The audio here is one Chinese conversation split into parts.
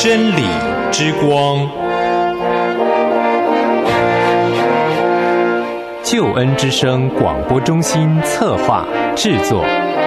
真理之光，救恩之声广播中心策划制作。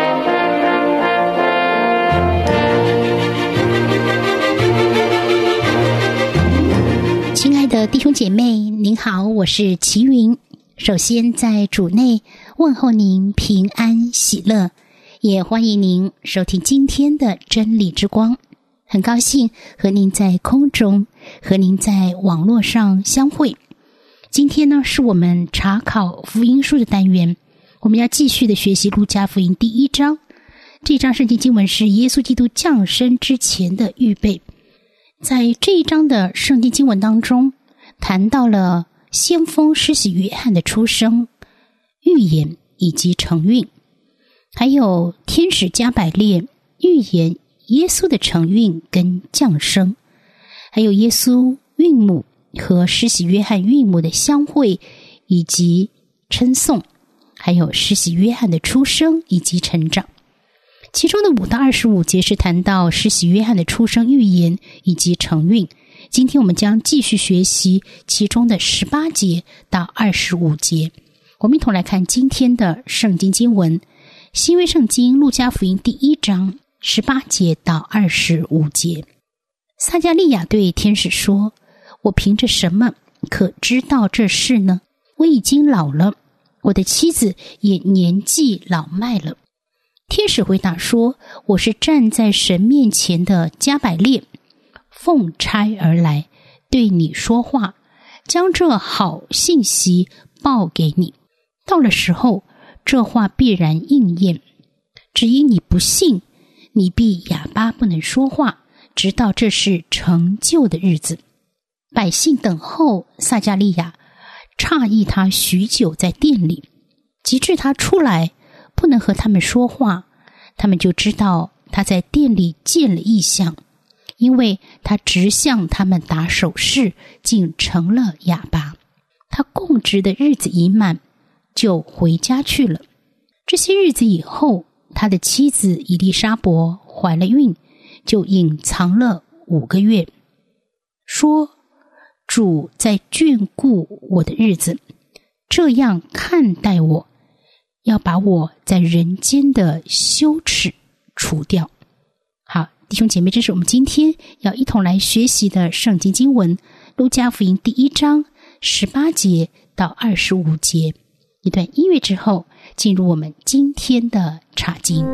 亲爱的弟兄姐妹，您好，我是齐云。首先在主内问候您平安喜乐，也欢迎您收听今天的真理之光。很高兴和您在空中，和您在网络上相会。今天呢，是我们查考福音书的单元，我们要继续的学习路加福音第1章。这章圣经经文是耶稣基督降生之前的预备。在这一章的圣经经文当中，谈到了先锋施洗约翰的出生、预言以及承运，还有天使加百列预言耶稣的承运跟降生，还有耶稣孕母和施洗约翰孕母的相会以及称颂，还有施洗约翰的出生以及成长。其中的5到25节是谈到施洗约翰的出生预言以及承运。今天我们将继续学习其中的18节到25节。我们一同来看今天的圣经经文，新约圣经路加福音第1章18节到25节。撒迦利亚对天使说：我凭着什么可知道这事呢？我已经老了，我的妻子也年纪老迈了。天使回答说：我是站在神面前的加百列，奉差而来，对你说话，将这好信息报给你。到了时候，这话必然应验。只因你不信，你必哑巴不能说话，直到这是成就的日子。百姓等候撒迦利亚，诧异他许久在殿里，及至他出来，不能和他们说话，他们就知道他在殿里见了异象，因为他直向他们打手势，竟成了哑巴。他供职的日子已满，就回家去了。这些日子以后，他的妻子以利沙伯怀了孕，就隐藏了5个月，说：主在眷顾我的日子，这样看待我，要把我在人间的羞耻除掉。好，弟兄姐妹，这是我们今天要一同来学习的圣经经文，路加福音第1章18节到25节。一段音乐之后，进入我们今天的查经。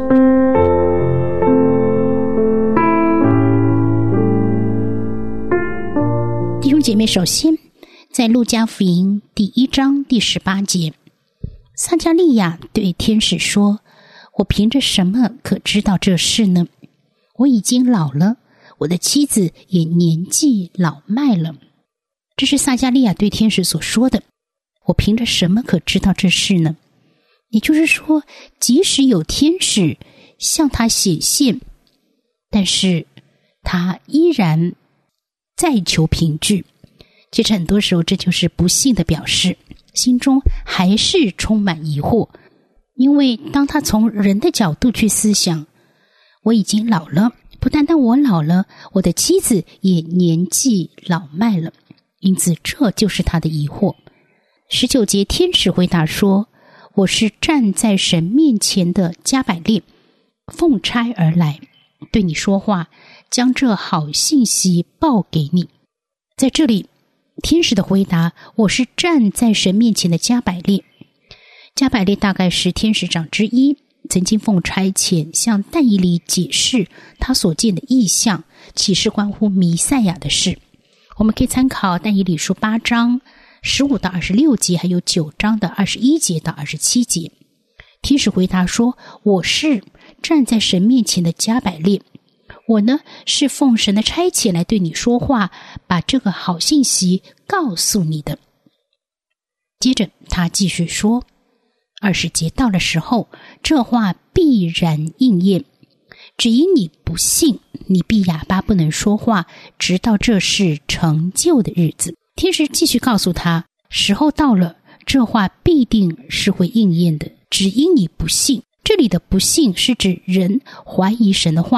弟兄姐妹，首先在路加福音第1章第18节，撒迦利亚对天使说：我凭着什么可知道这事呢？我已经老了，我的妻子也年纪老迈了。这是撒迦利亚对天使所说的。我凭着什么可知道这事呢？也就是说，即使有天使向他显现，但是他依然再求凭据。其实很多时候这就是不信的表示，心中还是充满疑惑。因为当他从人的角度去思想，我已经老了，不单单我老了，我的妻子也年纪老迈了，因此这就是他的疑惑。19节，天使回答说：我是站在神面前的加百列，奉差而来，对你说话，将这好信息报给你。在这里，天使的回答：我是站在神面前的加百列。加百列大概是天使长之一，曾经奉差遣向但以理解释他所见的异象，启示关乎弥赛亚的事。我们可以参考但以理书8章15到26节，还有9章的21节到27节。天使回答说：我是站在神面前的加百列，我呢是奉神的差遣来对你说话，把这个好信息告诉你的。接着他继续说，20节，到了时候，这话必然应验。只因你不信，你必哑巴不能说话，直到这是成就的日子。天使继续告诉他，时候到了，这话必定是会应验的。只因你不信，这里的不信是指人怀疑神的话，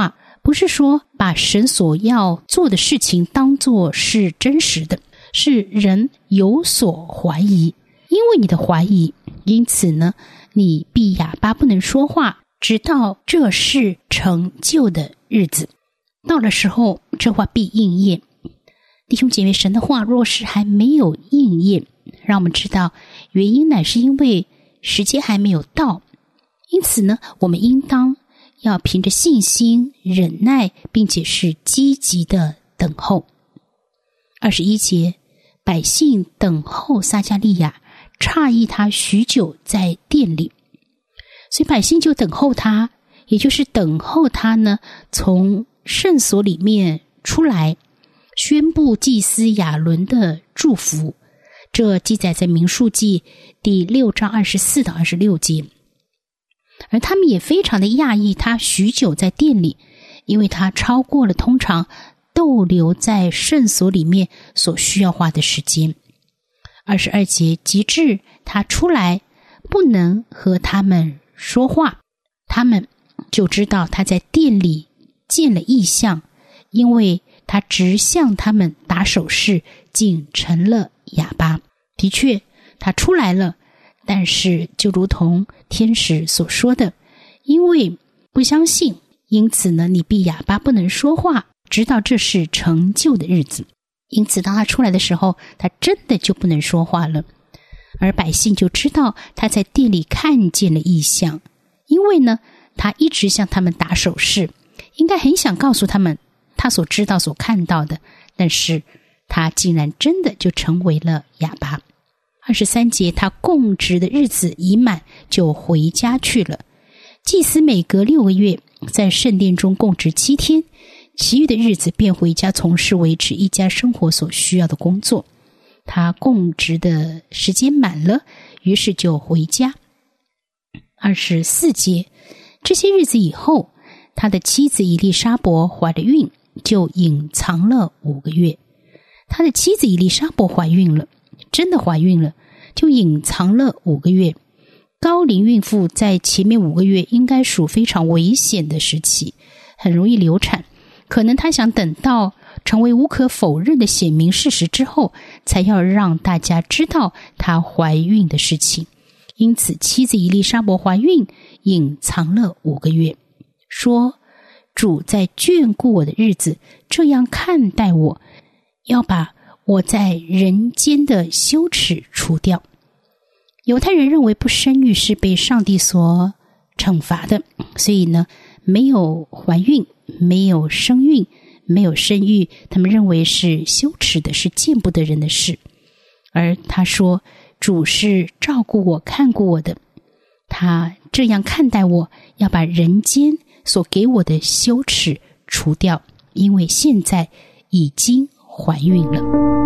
不是说把神所要做的事情当作是真实的，是人有所怀疑。因为你的怀疑，因此呢，你闭哑巴不能说话，直到这事成就的日子。到了时候，这话必应验。弟兄姐妹，神的话若是还没有应验，让我们知道原因乃是因为时间还没有到。因此呢，我们应当要凭着信心忍耐，并且是积极的等候。21节，百姓等候撒迦利亚，诧异他许久在殿里。所以百姓就等候他，也就是等候他呢从圣所里面出来，宣布祭司亚伦的祝福。这记载在民数记第6章24到26节。而他们也非常的讶异他许久在殿里，因为他超过了通常逗留在圣所里面所需要花的时间。22节，及至他出来，不能和他们说话，他们就知道他在殿里见了异象，因为他直向他们打手势，竟成了哑巴。的确，他出来了，但是就如同天使所说的，因为不相信，因此呢，你闭哑巴不能说话，直到这是成就的日子。因此当他出来的时候，他真的就不能说话了。而百姓就知道他在殿里看见了异象，因为呢，他一直向他们打手势，应该很想告诉他们他所知道所看到的，但是他竟然真的就成为了哑巴。23节，他供职的日子已满，就回家去了。祭司每隔6个月在圣殿中供职7天，其余的日子便回家从事维持一家生活所需要的工作。他供职的时间满了，于是就回家。24节，这些日子以后，他的妻子以利沙伯怀了孕，就隐藏了5个月。他的妻子以利沙伯怀孕了，真的怀孕了，就隐藏了5个月。高龄孕妇在前面5个月应该属非常危险的时期，很容易流产。可能他想等到成为无可否认的显明事实之后，才要让大家知道她怀孕的事情。因此妻子以利沙伯怀孕，隐藏了5个月，说主在眷顾我的日子这样看待我，要把我在人间的羞耻除掉。犹太人认为不生育是被上帝所惩罚的，所以呢，没有怀孕，没有生育，没有生育，他们认为是羞耻的，是见不得人的事。而他说主是照顾我看顾我的，他这样看待我，要把人间所给我的羞耻除掉，因为现在已经怀孕了。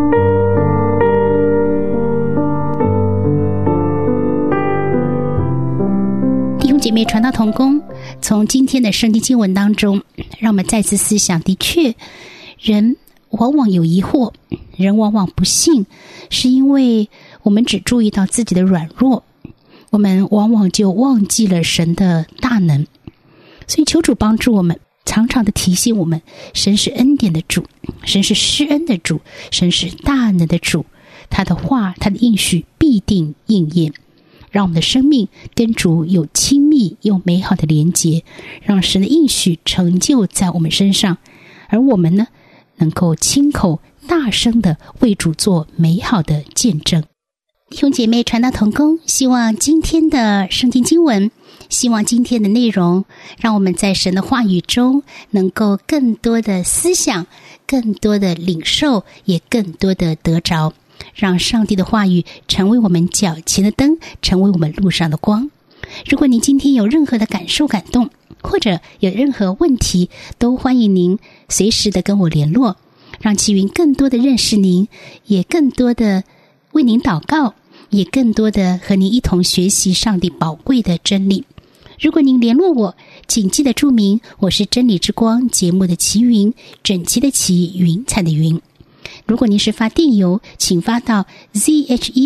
弟兄姐妹，传道同工，从今天的圣经经文当中，让我们再次思想，的确人往往有疑惑，人往往不信，是因为我们只注意到自己的软弱，我们往往就忘记了神的大能。所以求主帮助我们，常常的提醒我们，神是恩典的主，神是施恩的主，神是大能的主，他的话，他的应许必定应验，让我们的生命跟主有亲密又美好的连结，让神的应许成就在我们身上，而我们呢，能够亲口大声的为主做美好的见证。弟兄姐妹，传道同工，希望今天的圣经经文，希望今天的内容，让我们在神的话语中能够更多的思想，更多的领受，也更多的得着，让上帝的话语成为我们脚前的灯，成为我们路上的光。如果您今天有任何的感受感动，或者有任何问题，都欢迎您随时的跟我联络，让齐云更多的认识您，也更多的为您祷告，也更多的和您一同学习上帝宝贵的真理。如果您联络我，请记得注明我是真理之光节目的齐云，整齐的齐，云彩的云。如果您是发电邮，请发到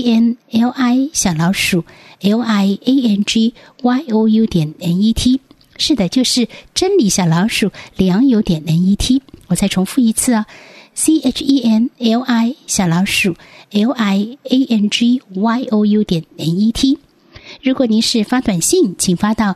ZHENLI_LIANGYOU.NET， 是的，就是真理小老鼠良友点 net。 我再重复一次啊，CHENLI 小老鼠 LIANGYOU 点 net。 如果您是发短信，请发到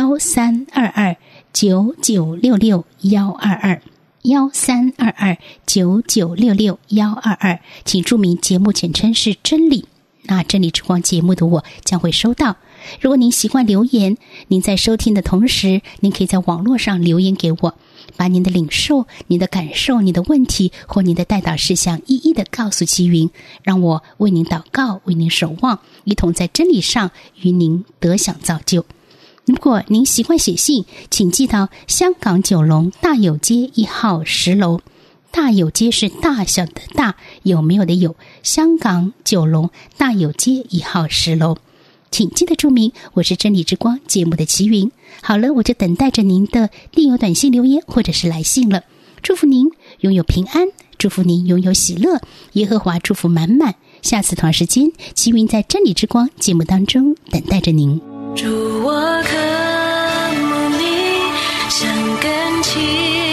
132299661122132299661122，请注明节目简称是真理，那真理之光节目的我将会收到。如果您习惯留言，您在收听的同时，您可以在网络上留言给我，把您的领受、您的感受、您的问题或您的代祷事项一一的告诉齐云，让我为您祷告，为您守望，一同在真理上与您得享造就。如果您习惯写信，请寄到香港九龙大有街1号10楼。大有街是大小的大，有没有的有，香港九龙大有街1号10楼。请记得注明我是真理之光节目的齐云。好了，我就等待着您的电邮短信留言或者是来信了。祝福您拥有平安，祝福您拥有喜乐，耶和华祝福满满。下次同样时间，齐云在真理之光节目当中等待着您。 主，我渴慕你，想更亲